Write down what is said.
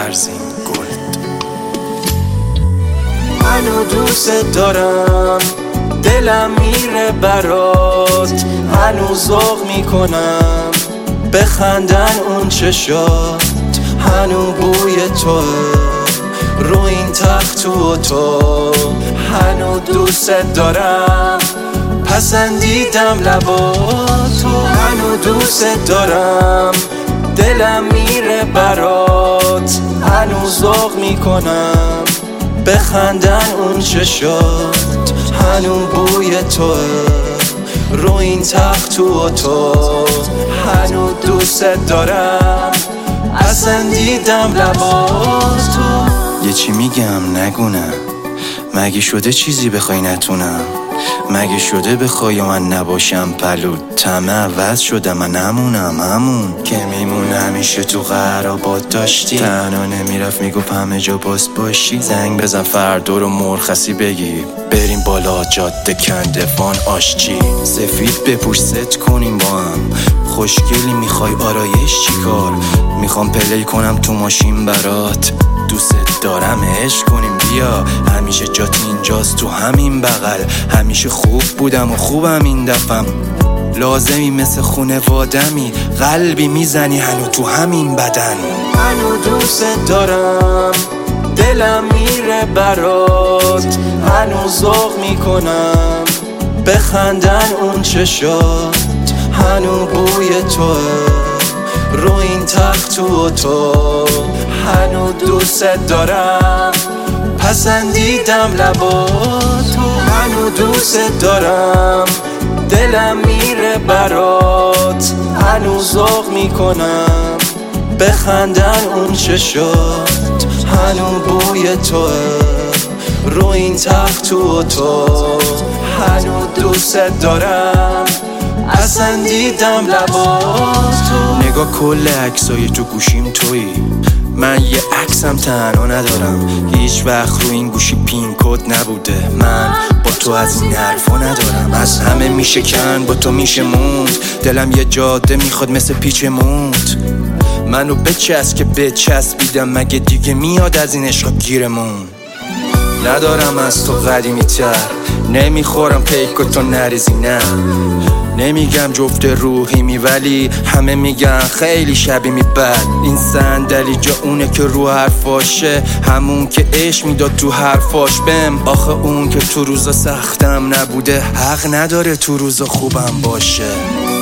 فرزین گلد. منو دوست دارم، دلم میره برات، هنوز ذوق میکنم بخندن اون چشات، هنو بوی توه رو این تخت تو اتاق، هنو دوست دارم پسندیدم لباتو، هنو دوست دارم دلم میره برات، هنو ذوق میکنم بخندن اون چشات، هنو بوی توه رو این تخت تو اتاق، هنو دوست دارم پسندیدم لباتو. یه چی میگم نگونم، مگه شده چیزی بخوای نتونم؟ مگه شده بخوای من نباشم پلود؟ طمع عوض شده من همون که میمون همیشه تو قرابات داشتی، تنها نمیرفت میگفت همه جا باز باشی. زنگ بزن فردا رو مرخصی بگیر، بریم بالا جاده کندوان آشچی، سفید بپوش ست کنیم با هم، خوشگلی میخوای آرایش چیکار؟ میخوام پلی کنم تو ماشین برات، دوست دارم عشق کنیم بیا، همیشه جات اینجاست تو همین بغل، همیشه خوب بودم و خوبم این دفعم، لازمی مثل خونوادمی، قلبی میزنی هنو تو همین بدن. منو دوست دارم، دلم میره برات، هنو ذوق میکنم بخندن اون چشات، هنو بوی توه رو این تخت تو اتاق، هنو دوست دارم پسندیدم لباتو، هنو دوست دارم دلم میره برات، هنو ذوق میکنم بخندن اون چشات، هنو بوی توه رو این تخت تو اتاق، هنو دوست دارم پسندیدم لباتو. نگاه کل عکسای تو گوشیم تویی، من یه عکسم تنها ندارم، هیچ وقت رو این گوشی پین کد نبوده، من با تو از این حرفا ندارم، از همه میشه کن با تو میشه موند، دلم یه جاده میخواد مثل پیچ موند، منو بچسب که بچسبیدم، مگه دیگه میاد از این عشقا گیرمون؟ ندارم از تو قدیمی تر، نمیخورم پیک و تو نریزی، نه نمیگم جفت روحیمی ولی همه میگن خیلی شبیه‌می، بد این صندلی جا اونه که رو حرفاشه، همون که عشق میداد تو حرفاش بهم، آخه اون که تو روزا سختم نبوده حق نداره تو روزا خوبم باشه.